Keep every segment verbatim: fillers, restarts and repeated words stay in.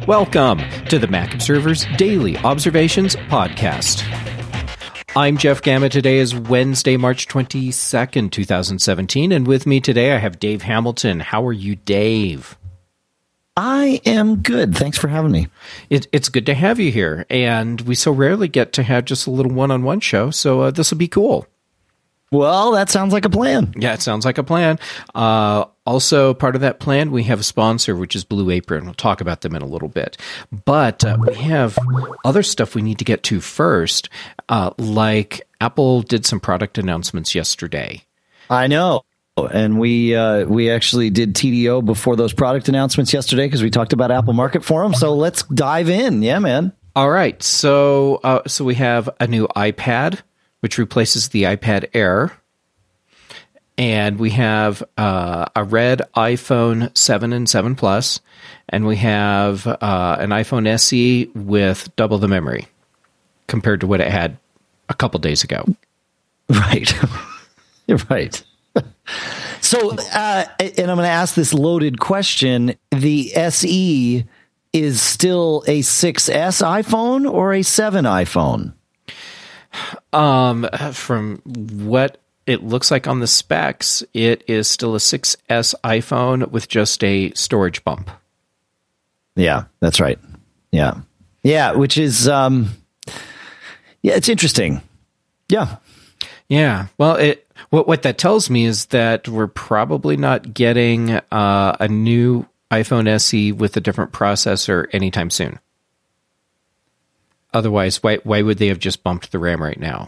Welcome to the Mac Observer's Daily Observations Podcast. I'm Jeff Gamma. Today is Wednesday, March twenty-second, twenty seventeen, and with me today I have Dave Hamilton. How are you, Dave? I am good. Thanks for having me. It, it's good to have you here, and we so rarely get to have just a little one-on-one show, so uh, this will be cool. Well, that sounds like a plan. Yeah, it sounds like a plan. Uh, also, part of that plan, we have a sponsor, which is Blue Apron. We'll talk about them in a little bit. But uh, we have other stuff we need to get to first, uh, like Apple did some product announcements yesterday. I know. And we uh, we actually did T D O before those product announcements yesterday because we talked about Apple Market Forum. So let's dive in. Yeah, man. All right. So, uh, so we have a new iPad, which replaces the iPad Air. And we have uh, a red iPhone seven and seven Plus. And we have uh, an iPhone S E with double the memory compared to what it had a couple days ago. Right. You're right. So, uh, and I'm going to ask this loaded question. The S E is still a six S iPhone or a seven iPhone? Um, from what it looks like on the specs, it is still a six S iPhone with just a storage bump. Yeah, that's right. Yeah. Yeah, which is, um, yeah, it's interesting. Yeah. Yeah. Well, it what what that tells me is that we're probably not getting uh, a new iPhone S E with a different processor anytime soon. Otherwise, why why would they have just bumped the RAM right now?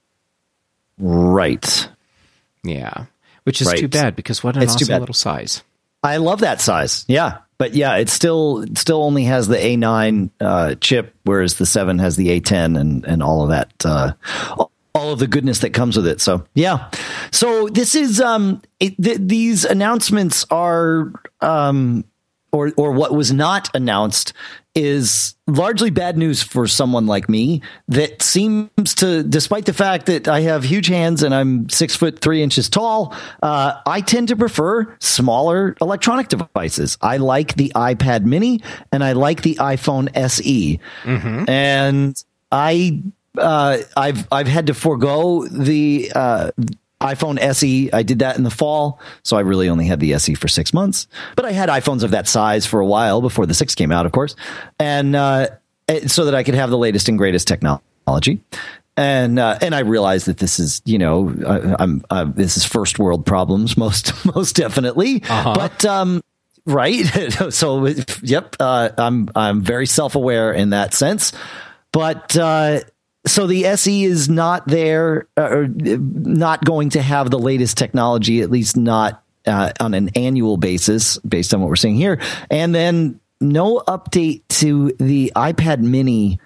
Right. Yeah. Which is right. too bad because what an it's awesome little size. I love that size. Yeah. But yeah, it still it still only has the A nine uh, chip, whereas the seven has the A ten and, and all of that, uh, all of the goodness that comes with it. So, yeah. So this is um, it, th- these announcements are um, or or what was not announced is largely bad news for someone like me that seems to, despite the fact that I have huge hands and I'm six foot three inches tall, uh, I tend to prefer smaller electronic devices. I like the iPad mini and I like the iPhone S E. Mm-hmm. And I, uh, I've, I've had to forego the, uh, iPhone S E. I did that in the fall, so I really only had the S E for six months. But I had iPhones of that size for a while before the six came out, of course, and uh, so that I could have the latest and greatest technology. And uh, and I realized that this is, you know, I, I'm uh, this is first world problems, most most definitely. Uh-huh. But um, right, so yep, uh, I'm I'm very self aware in that sense, but. Uh, So the S E is not there, or not going to have the latest technology, at least not uh, on an annual basis, based on what we're seeing here. And then no update to the iPad mini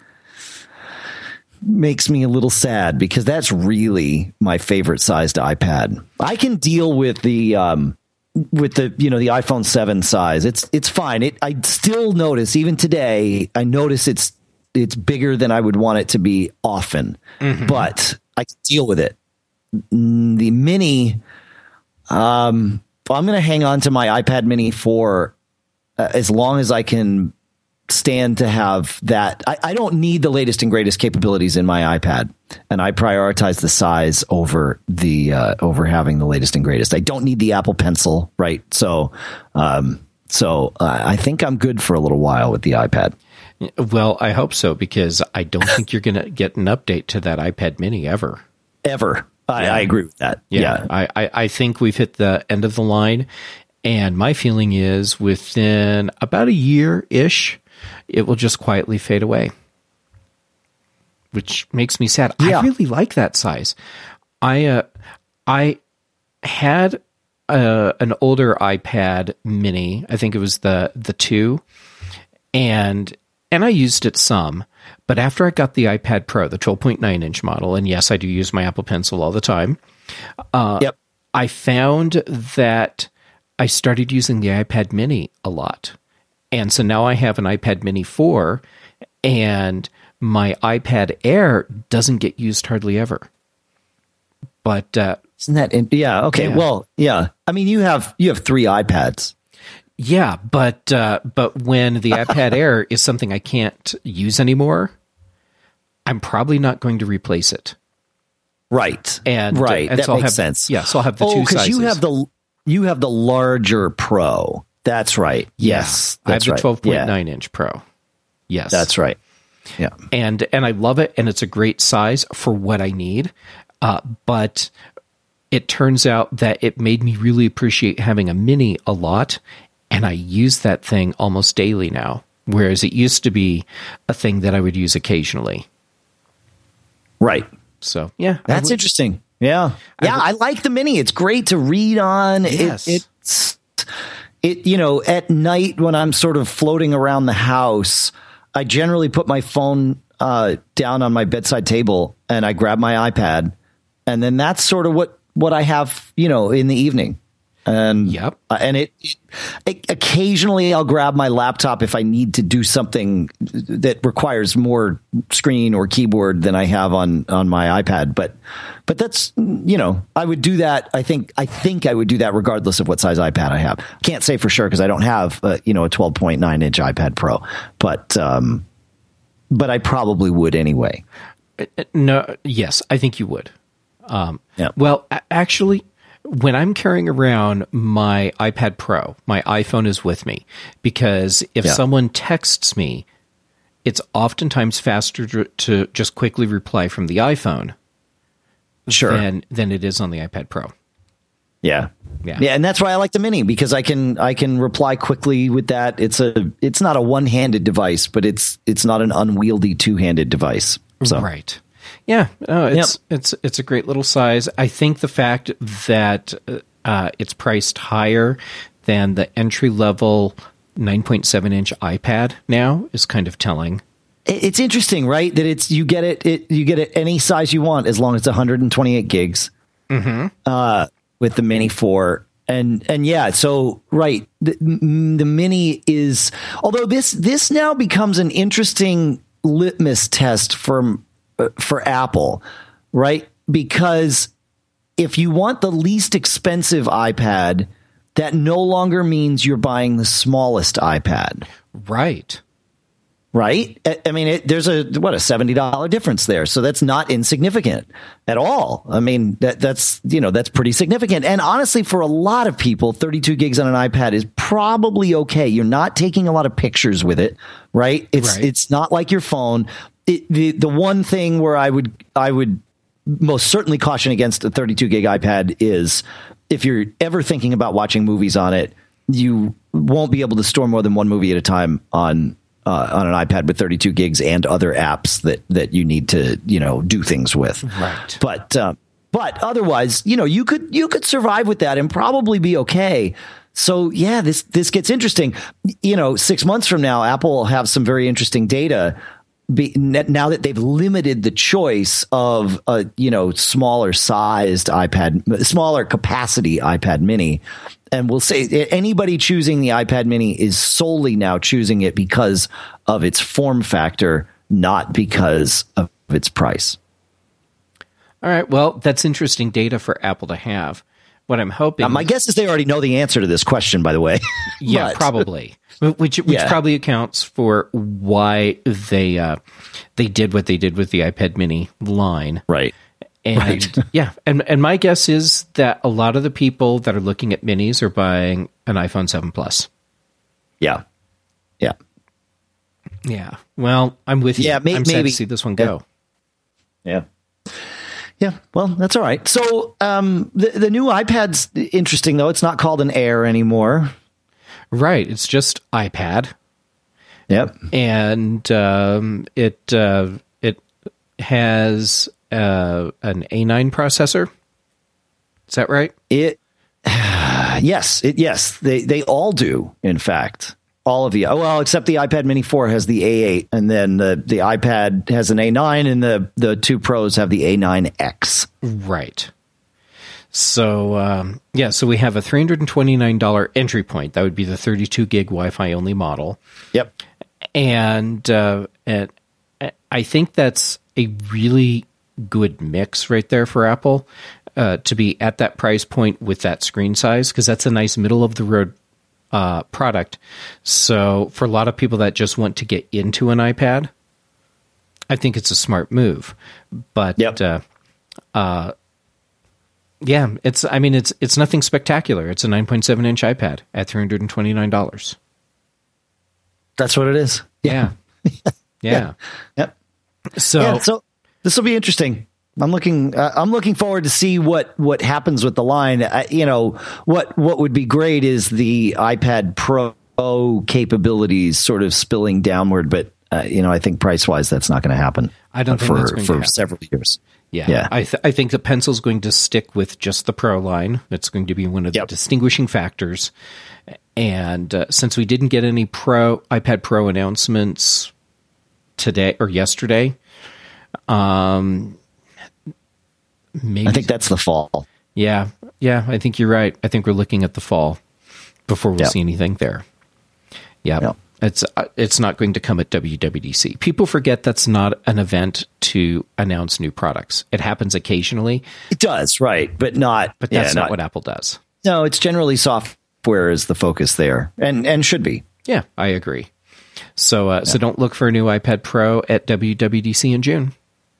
makes me a little sad because that's really my favorite sized iPad. I can deal with the um, with the you know the iPhone seven size. It's it's fine. It I still notice even today. I notice it's. It's bigger than I would want it to be often, mm-hmm. but I can deal with it. The mini, um, I'm going to hang on to my iPad mini for uh, as long as I can stand to have that. I, I don't need the latest and greatest capabilities in my iPad, and I prioritize the size over the uh, over having the latest and greatest. I don't need the Apple Pencil, right? So, um, so uh, I think I'm good for a little while with the iPad. Well, I hope so, because I don't think you're going to get an update to that iPad mini ever. Ever. I, yeah. I agree with that. Yeah. yeah. I, I, I think we've hit the end of the line. And my feeling is within about a year-ish, it will just quietly fade away, which makes me sad. Yeah. I really like that size. I, uh, I had uh, an older iPad mini. I think it was the, the two. And... And I used it some, but after I got the iPad Pro, the twelve point nine inch model, and yes, I do use my Apple Pencil all the time, uh, yep. I found that I started using the iPad mini a lot. And so now I have an iPad mini four, and my iPad Air doesn't get used hardly ever. But uh, isn't that in, yeah okay yeah. Well, yeah, I mean you have you have three iPads. Yeah, but uh, but when the iPad Air is something I can't use anymore, I'm probably not going to replace it. Right. And right. And that so I'll makes have, sense. Yeah, so I'll have the oh, two sizes. you have the you have the larger Pro. That's right. Yeah, yes, I have that's the right. twelve point nine yeah. inch Pro. Yes, that's right. Yeah, and and I love it, and it's a great size for what I need. Uh, but it turns out that it made me really appreciate having a Mini a lot, and I use that thing almost daily now, whereas it used to be a thing that I would use occasionally. Right. So yeah, that's would, interesting. Yeah, yeah, I, would, I like the Mini. It's great to read on. Yes. It, it's it. You know, at night when I'm sort of floating around the house, I generally put my phone uh, down on my bedside table and I grab my iPad, and then that's sort of what, what I have, you know, in the evening. And yep. uh, and it, it occasionally I'll grab my laptop if I need to do something that requires more screen or keyboard than I have on on my iPad. But but that's, you know, I would do that. I think I think I would do that regardless of what size iPad I have. Can't say for sure because I don't have uh, you know a twelve point nine inch iPad Pro, but um, but I probably would anyway. No, yes, I think you would. Um, yeah. Well, actually. When I'm carrying around my iPad Pro, my iPhone is with me because if yeah. someone texts me, it's oftentimes faster to, to just quickly reply from the iPhone sure. than, than it is on the iPad Pro. Yeah. Yeah. Yeah. And that's why I like the Mini, because I can I can reply quickly with that. It's a it's not a one-handed device, but it's it's not an unwieldy two-handed device. So. Right. Yeah, no, it's yep. it's it's a great little size. I think the fact that uh, it's priced higher than the entry level nine point seven inch iPad now is kind of telling. It's interesting, right? That it's you get it, it you get it any size you want as long as it's one hundred twenty-eight gigs mm-hmm. uh, with the Mini four. And and yeah, so right, the, the Mini is, although this this now becomes an interesting litmus test for. for Apple, right? Because if you want the least expensive iPad, that no longer means you're buying the smallest iPad. Right. Right? I mean, it, there's a, what, a seventy dollars difference there. So that's not insignificant at all. I mean, that that's, you know, that's pretty significant. And honestly, for a lot of people, thirty-two gigs on an iPad is probably okay. You're not taking a lot of pictures with it, right? It's, right. it's not like your phone. It, the the one thing where I would I would most certainly caution against a thirty-two gig iPad is if you're ever thinking about watching movies on it, you won't be able to store more than one movie at a time on uh, on an iPad with thirty-two gigs and other apps that that you need to, you know, do things with. Right. But uh, but otherwise, you know, you could you could survive with that and probably be okay. So yeah, this this gets interesting. You know, six months from now, Apple will have some very interesting data. Be, now that they've limited the choice of a you know smaller sized iPad, smaller capacity iPad Mini, and we'll say anybody choosing the iPad Mini is solely now choosing it because of its form factor, not because of its price. All right, well, that's interesting data for Apple to have. What I'm hoping, now, my guess is they already know the answer to this question, by the way. Yeah, but, probably, which which yeah. probably accounts for why they uh, they did what they did with the iPad Mini line, right? And right. yeah, and and my guess is that a lot of the people that are looking at minis are buying an iPhone seven Plus. Yeah, yeah, yeah. Well, I'm with you. Yeah, may, I'm maybe. sad to see this one go. Yeah. yeah. Yeah, well, that's all right. So um, the the new iPad's interesting, though. It's not called an Air anymore. Right. It's just iPad. Yep. And um, it uh, it has uh, an A nine processor. Is that right? It yes, it yes they they all do. In fact, all of the oh well, except the iPad Mini four has the A eight, and then the the iPad has an A nine, and the the two Pros have the A nine X. Right. So um, yeah, so we have a three hundred twenty-nine dollars entry point. That would be the thirty-two gig Wi-Fi only model. Yep. And uh, and I think that's a really good mix right there for Apple uh, to be at that price point with that screen size, because that's a nice middle of the road uh, product. So for a lot of people that just want to get into an iPad, I think it's a smart move. But yep. uh, uh, yeah, it's. I mean, it's it's nothing spectacular. It's a nine point seven inch iPad at three hundred twenty-nine dollars. That's what it is. Yeah. Yeah. yeah. Yep. So, yeah, so this will be interesting. I'm looking. Uh, I'm looking forward to see what what happens with the line. I, you know, what what would be great is the iPad Pro capabilities sort of spilling downward, but uh, you know, I think price wise, that's not going to happen. I don't think for that's going for to happen. several years. Yeah, yeah. I th- I think the Pencil's going to stick with just the Pro line. It's going to be one of the yep. distinguishing factors. And uh, since we didn't get any Pro iPad Pro announcements today or yesterday, um, maybe I think that's the fall. Yeah, yeah, I think you're right. I think we're looking at the fall before we'll yep. see anything there. Yeah, yep. it's uh, it's not going to come at W W D C. People forget that's not an event to announce new products. It happens occasionally. It does, right, but not. But that's yeah, not, not what Apple does. No, it's generally software is the focus there, and and should be. Yeah, I agree. So uh, yeah. so don't look for a new iPad Pro at W W D C in June.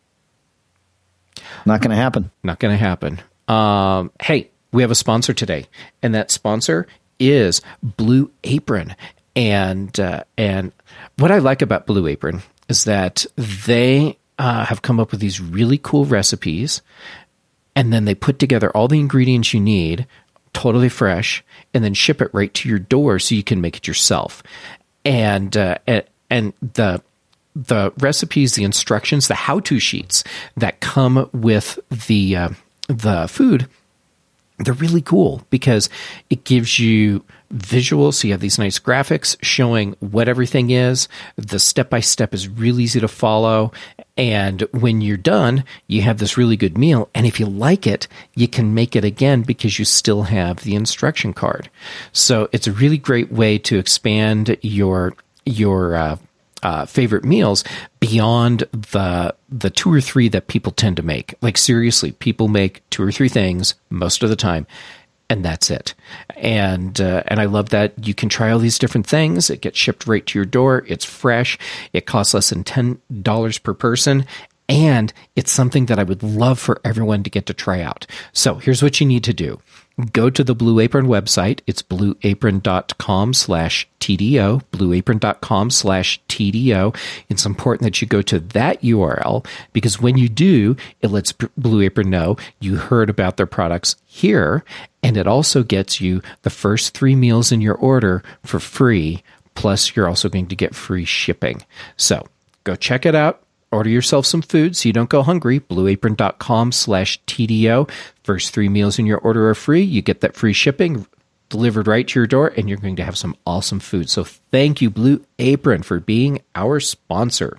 Not going to happen. Not going to happen. Um, hey, we have a sponsor today, and that sponsor is Blue Apron. And uh, and what I like about Blue Apron is that they uh, have come up with these really cool recipes, and then they put together all the ingredients you need, totally fresh, and then ship it right to your door so you can make it yourself. And uh, and the the recipes, the instructions, the how-to sheets that come with the uh, the food, they're really cool because it gives you visuals. So you have these nice graphics showing what everything is. The step-by-step is really easy to follow. And when you're done, you have this really good meal. And if you like it, you can make it again because you still have the instruction card. So it's a really great way to expand your, your, uh, Uh, favorite meals beyond the the two or three that people tend to make. Like seriously, people make two or three things most of the time, and that's it. And uh, and I love that you can try all these different things. It gets shipped right to your door. It's fresh. It costs less than ten dollars per person. And it's something that I would love for everyone to get to try out. So here's what you need to do. Go to the Blue Apron website. It's blueapron.com slash TDO, blueapron.com slash TDO. It's important that you go to that U R L because when you do, it lets Blue Apron know you heard about their products here, and it also gets you the first three meals in your order for free, plus you're also going to get free shipping. So go check it out. Order yourself some food so you don't go hungry. blueapron.com slash TDO. First three meals in your order are free. You get that free shipping delivered right to your door, and you're going to have some awesome food. So thank you, Blue Apron, for being our sponsor.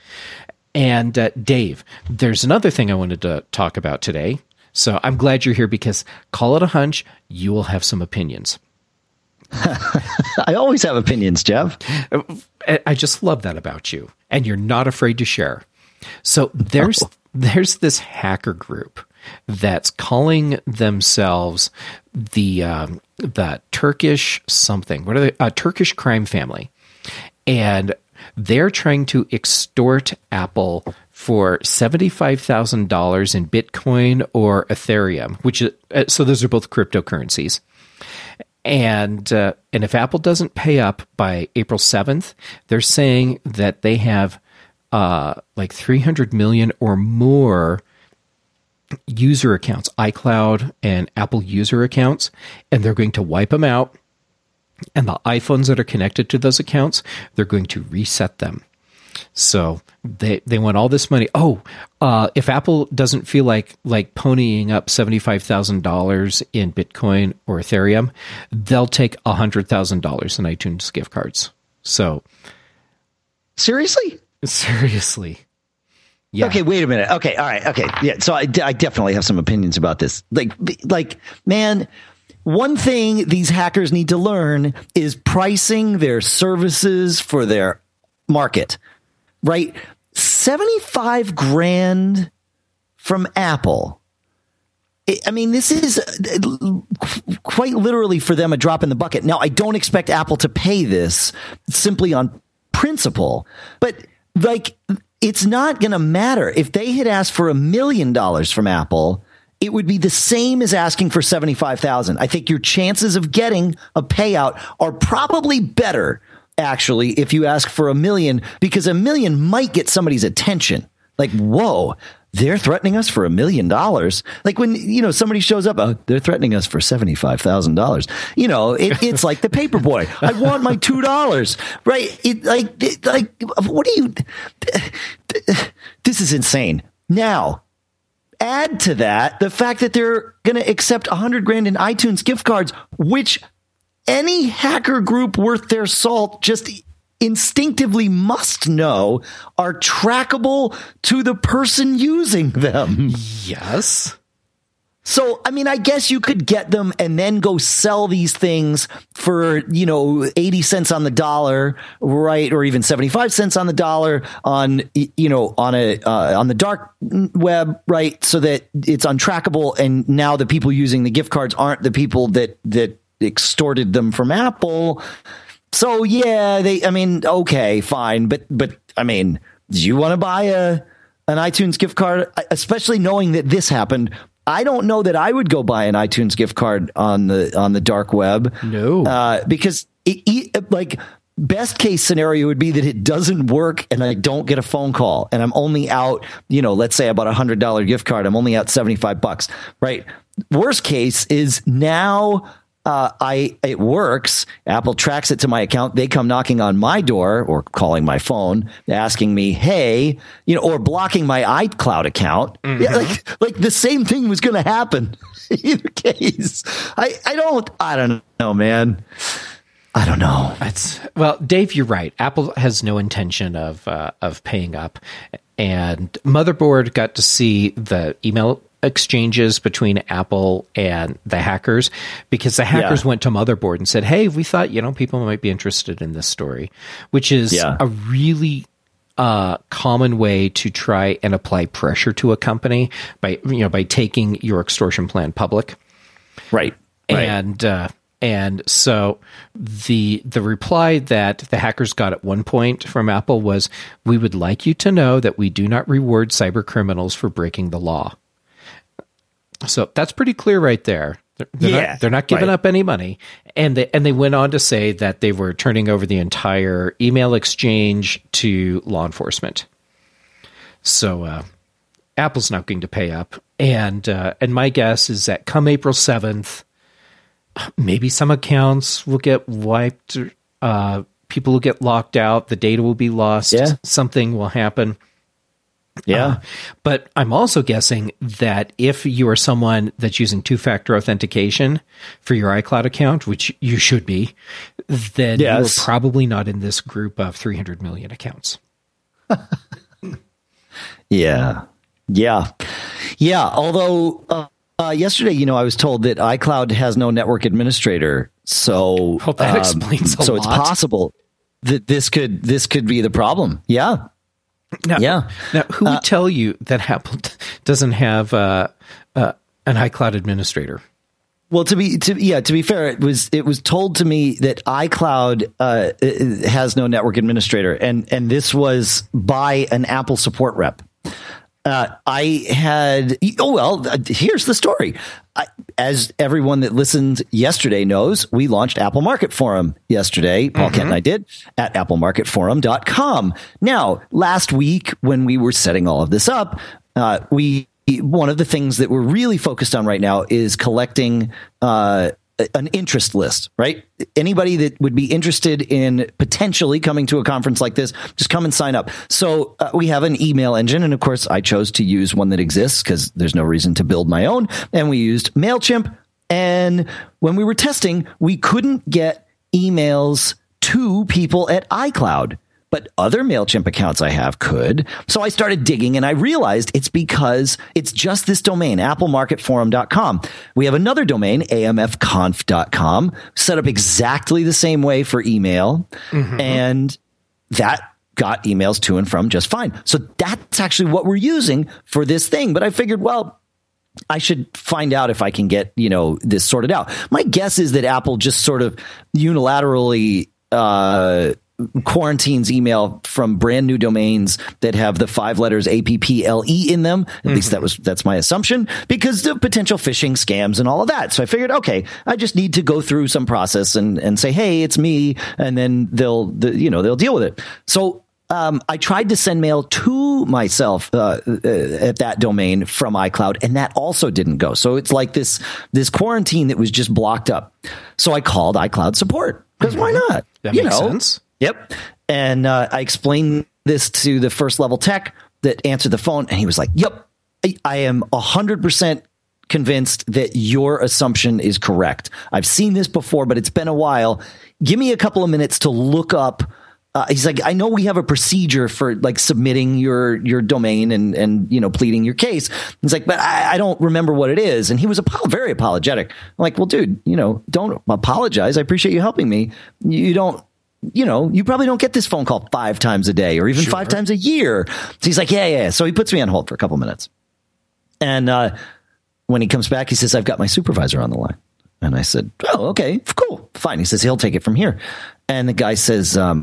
And uh, Dave, there's another thing I wanted to talk about today. So I'm glad you're here because call it a hunch, you will have some opinions. I always have opinions, Jeff. I just love that about you, and you're not afraid to share. So there's oh. there's this hacker group that's calling themselves the um, the Turkish something. What are they? A Turkish crime family, and they're trying to extort Apple for seventy-five thousand dollars in Bitcoin or Ethereum, which is so those are both cryptocurrencies. And uh, and if Apple doesn't pay up by April seventh, they're saying that they have uh, like three hundred million or more user accounts, iCloud and Apple user accounts, and they're going to wipe them out. And the iPhones that are connected to those accounts, they're going to reset them. So they they want all this money. Oh, uh, if Apple doesn't feel like like ponying up seventy-five thousand dollars in Bitcoin or Ethereum, they'll take one hundred thousand dollars in iTunes gift cards. So seriously? Seriously. Yeah. Okay, wait a minute. Okay, all right. Okay, yeah. So I, I definitely have some opinions about this. Like, like, man, one thing these hackers need to learn is pricing their services for their market. Right? seventy-five grand from Apple I mean, this is quite literally for them a drop in the bucket. Now, I don't expect Apple to pay this simply on principle, but like, it's not going to matter. If they had asked for a million dollars from Apple, it would be the same as asking for seventy-five thousand. I think your chances of getting a payout are probably better, actually, if you ask for a million, because a million might get somebody's attention. Like, whoa, they're threatening us for a million dollars. Like when, you know, somebody shows up, oh, they're threatening us for seventy-five thousand dollars. You know, it, it's like the paper boy. I want my two dollars, right? It like, it, like, what do you, this is insane. Now, add to that the fact that they're going to accept a hundred grand in iTunes gift cards, which any hacker group worth their salt just instinctively must know are trackable to the person using them. Yes. So, I mean, I guess you could get them and then go sell these things for, you know, eighty cents on the dollar, right? Or even seventy-five cents on the dollar on, you know, on a, uh, on the dark web, right? So that it's untrackable. And now the people using the gift cards aren't the people that, that extorted them from Apple. So, yeah, they, I mean, okay, fine. But, but I mean, do you want to buy a, an iTunes gift card, especially knowing that this happened? I don't know that I would go buy an iTunes gift card on the, on the dark web. No, uh, because it, it, like, best case scenario would be that it doesn't work and I don't get a phone call and I'm only out, you know, let's say I bought a hundred dollar gift card. I'm only out seventy-five bucks, right? Worst case is now, Uh, I it works. Apple tracks it to my account. They come knocking on my door or calling my phone, asking me, "Hey," you know, or blocking my iCloud account. Mm-hmm. Yeah, like like the same thing was going to happen. Either case, I I don't I don't know, man. I don't know. It's, well, Dave, you're right. Apple has no intention of uh, of paying up, and Motherboard got to see the email exchanges between Apple and the hackers, because the hackers yeah. went to Motherboard and said, hey, we thought, you know, people might be interested in this story, which is yeah. a really uh, common way to try and apply pressure to a company by, you know, by taking your extortion plan public. Right. And, right. uh, and so the the reply that the hackers got at one point from Apple was, we would like you to know that we do not reward cyber criminals for breaking the law. So that's pretty clear right there. They're, they're yeah, not, they're not giving right. up any money. And they, and they went on to say that they were turning over the entire email exchange to law enforcement. So uh, Apple's not going to pay up. And, uh, and my guess is that come April seventh, maybe some accounts will get wiped. Uh, people will get locked out. The data will be lost. Yeah. Something will happen. Yeah. Uh, but I'm also guessing that if you are someone that's using two-factor authentication for your iCloud account, which you should be, then yes. you're probably not in this group of three hundred million accounts. yeah. Yeah. Yeah. Although uh, uh, yesterday, you know, I was told that iCloud has no network administrator. So well, that um, explains a so lot. It's possible that this could this could be the problem. Yeah. Now, yeah. Now, who would uh, tell you that Apple doesn't have uh, uh, an iCloud administrator? Well, to be to yeah, to be fair, it was it was told to me that iCloud uh, has no network administrator, and and this was by an Apple support rep. Uh, I had, oh, well, here's the story. I, as everyone that listened yesterday knows, we launched Apple Market Forum yesterday. Paul mm-hmm. Kent and I did at apple market forum dot com. Now, last week when we were setting all of this up, uh, we one of the things that we're really focused on right now is collecting uh an interest list, right? Anybody that would be interested in potentially coming to a conference like this, just come and sign up. So uh, we have an email engine. And of course, I chose to use one that exists because there's no reason to build my own. And we used MailChimp. And when we were testing, we couldn't get emails to people at iCloud. But other MailChimp accounts I have could. So I started digging and I realized it's because it's just this domain, apple market forum dot com. We have another domain, a m f conf dot com, set up exactly the same way for email. Mm-hmm. And that got emails to and from just fine. So that's actually what we're using for this thing. But I figured, well, I should find out if I can get, you know, this sorted out. My guess is that Apple just sort of unilaterally uh, quarantines email from brand new domains that have the five letters A P P L E in them. At mm-hmm. least that was that's my assumption, because of potential phishing scams and all of that. So I figured, okay, I just need to go through some process and and say, hey, it's me, and then they'll the, you know they'll deal with it. So. Um, I tried to send mail to myself uh, uh, at that domain from iCloud, and that also didn't go. So it's like this this quarantine that was just blocked up. So I called iCloud support, because mm-hmm. why not? That you makes know? sense. Yep. And uh, I explained this to the first level tech that answered the phone, and he was like, "Yep, I, I am one hundred percent convinced that your assumption is correct. I've seen this before, but it's been a while. Give me a couple of minutes to look up." Uh, he's like, I know we have a procedure for like submitting your your domain and and you know pleading your case. He's like, but I, I don't remember what it is. And he was apo- very apologetic. I'm like, well, dude, you know, don't apologize. I appreciate you helping me. You don't, you know, you probably don't get this phone call five times a day or even sure. five times a year. So he's like, yeah, yeah. So he puts me on hold for a couple minutes, and uh, when he comes back, he says, I've got my supervisor on the line. And I said, oh, okay, cool, fine. He says he'll take it from here. And the guy says, um,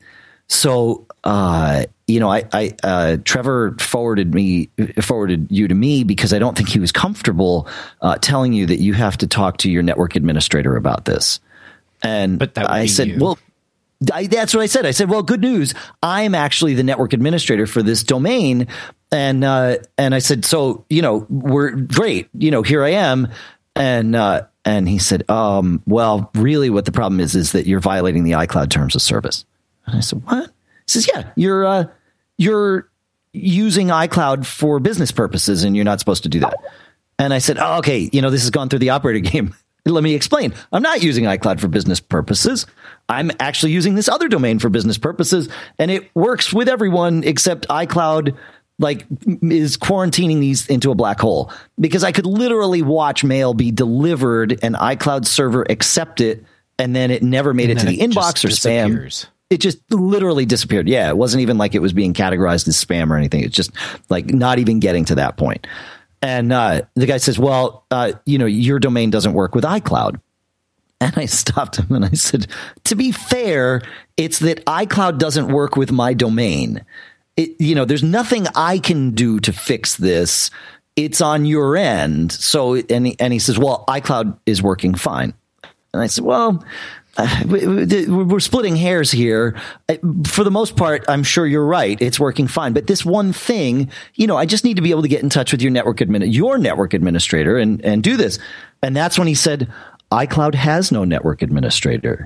so, uh, you know, I, I, uh, Trevor forwarded me, forwarded you to me because I don't think he was comfortable, uh, telling you that you have to talk to your network administrator about this. And but that would I be said, you. well, I, that's what I said. I said, well, good news. I'm actually the network administrator for this domain. And, uh, and I said, so, you know, we're great. You know, here I am. And, uh, and he said, um, well, really what the problem is, is that you're violating the iCloud terms of service. And I said, what? He says, yeah, you're, uh, you're using iCloud for business purposes and you're not supposed to do that. And I said, oh, okay, you know, this has gone through the operator game. Let me explain. I'm not using iCloud for business purposes. I'm actually using this other domain for business purposes, and it works with everyone except iCloud, like, is quarantining these into a black hole, because I could literally watch mail be delivered and iCloud server accept it, and then it never made and it to the it inbox or spam. It just literally disappeared. Yeah, it wasn't even like it was being categorized as spam or anything. It's just like not even getting to that point. And uh, the guy says, well, uh, you know, your domain doesn't work with iCloud. And I stopped him and I said, to be fair, it's that iCloud doesn't work with my domain. It, you know, there's nothing I can do to fix this. It's on your end. So, and he, and he says, well, iCloud is working fine. And I said, well, uh, we're splitting hairs here. For the most part, I'm sure you're right. It's working fine. But this one thing, you know, I just need to be able to get in touch with your network admin, your network administrator and, and do this. And that's when he said, iCloud has no network administrator.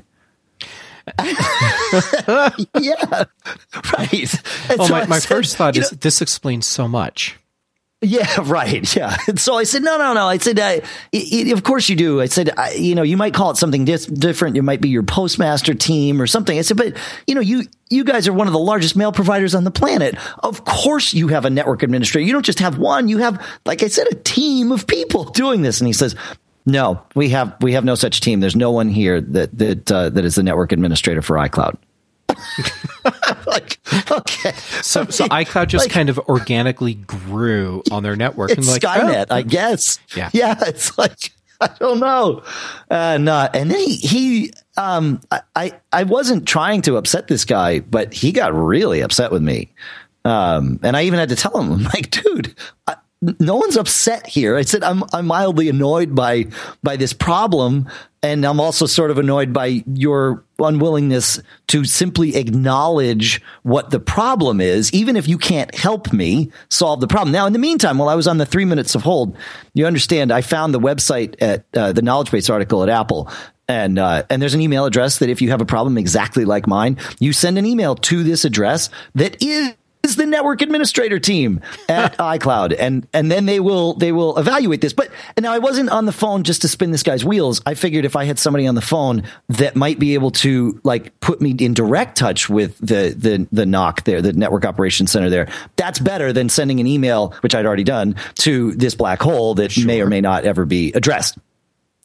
Yeah, right. And oh, so my, my said, first thought is know, this explains so much. Yeah, right. Yeah. And so I said, no, no, no. I said, uh, it, it, of course you do. I said, I, you know, you might call it something dis- different. It might be your postmaster team or something. I said, but you know, you, you guys are one of the largest mail providers on the planet. Of course you have a network administrator. You don't just have one. You have, like I said, a team of people doing this. And he says, no, we have, we have no such team. There's no one here that, that, uh, that is the network administrator for iCloud. Like, okay. So, so iCloud just like, kind of organically grew on their network. It's and like, Skynet, oh. I guess. Yeah. Yeah. It's like, I don't know. And, uh, and then he, he, um, I, I wasn't trying to upset this guy, but he got really upset with me. Um, and I even had to tell him, I'm like, dude, I, no one's upset here. I said, I'm, I'm mildly annoyed by, by this problem. And I'm also sort of annoyed by your unwillingness to simply acknowledge what the problem is, even if you can't help me solve the problem. Now, in the meantime, while I was on the three minutes of hold, you understand, I found the website at uh, the knowledge base article at Apple. And, uh, and there's an email address that if you have a problem exactly like mine, you send an email to this address that is is the network administrator team at iCloud. And, and then they will, they will evaluate this. But and now I wasn't on the phone just to spin this guy's wheels. I figured if I had somebody on the phone that might be able to like put me in direct touch with the, the, the N O C there, the network operations center there, that's better than sending an email, which I'd already done, to this black hole that sure. may or may not ever be addressed.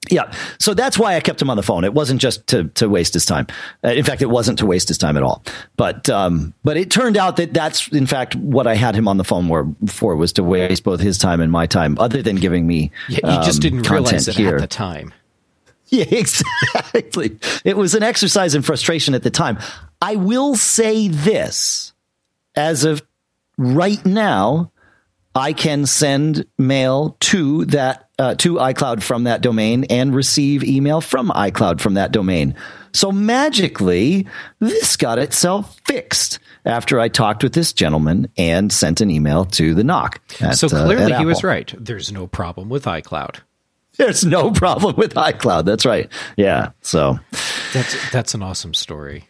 Yeah. So that's why I kept him on the phone. It wasn't just to, to waste his time. Uh, in fact, it wasn't to waste his time at all. But um, but it turned out that that's, in fact, what I had him on the phone more for, was to waste both his time and my time, other than giving me Yeah, you um, just didn't realize it here. at the time. Yeah, exactly. It was an exercise in frustration at the time. I will say this. As of right now, I can send mail to that uh, to iCloud from that domain and receive email from iCloud from that domain. So magically, this got itself fixed after I talked with this gentleman and sent an email to the knock. At, so clearly uh, he was right. There's no problem with iCloud. There's no problem with iCloud. That's right. Yeah. So that's that's an awesome story.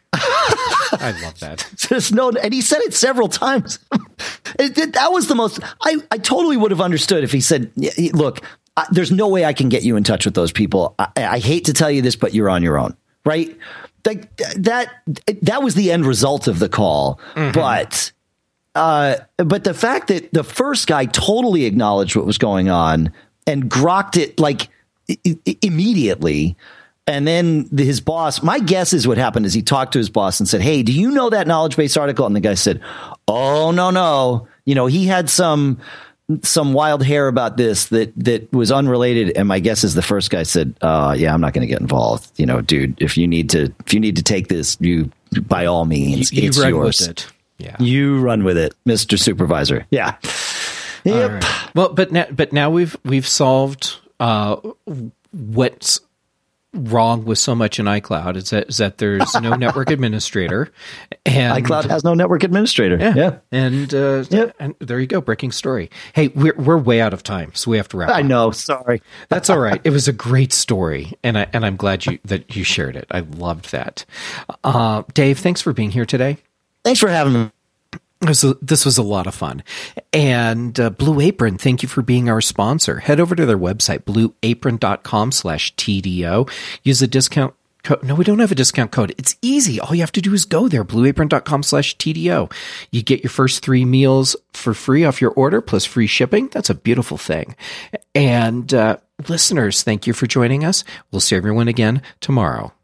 I love that. There's no, and he said it several times. it, it, that was the most. I, I totally would have understood if he said, "Look, I, there's no way I can get you in touch with those people. I, I hate to tell you this, but you're on your own." Right? Like that. That was the end result of the call. Mm-hmm. But, uh, but the fact that the first guy totally acknowledged what was going on and grokked it like I- I- immediately. And then his boss, my guess is what happened is he talked to his boss and said, "Hey, do you know that knowledge base article?" And the guy said, "Oh, no, no. You know, he had some some wild hair about this that that was unrelated." And my guess is the first guy said, uh, yeah, I'm not going to get involved. You know, dude, if you need to if you need to take this, you by all means, you, you it's run yours. With it. Yeah. You run with it, Mister Supervisor. Yeah. Yep. Right. Well, but now, but now we've we've solved uh, what's wrong with so much in iCloud is that is that there's no network administrator, and iCloud has no network administrator. Yeah, yeah. and uh, yep. and there you go, breaking story. Hey, we're we're way out of time, so we have to wrap. I up. know, sorry. That's all right. It was a great story, and I and I'm glad you that you shared it. I loved that. Uh, Dave, thanks for being here today. Thanks for having me. So this was a lot of fun. And uh, Blue Apron, thank you for being our sponsor. Head over to their website, blue apron dot com slash T D O. Use the discount code. No, we don't have a discount code. It's easy. All you have to do is go there, blue apron dot com slash T D O. You get your first three meals for free off your order plus free shipping. That's a beautiful thing. And uh, listeners, thank you for joining us. We'll see everyone again tomorrow.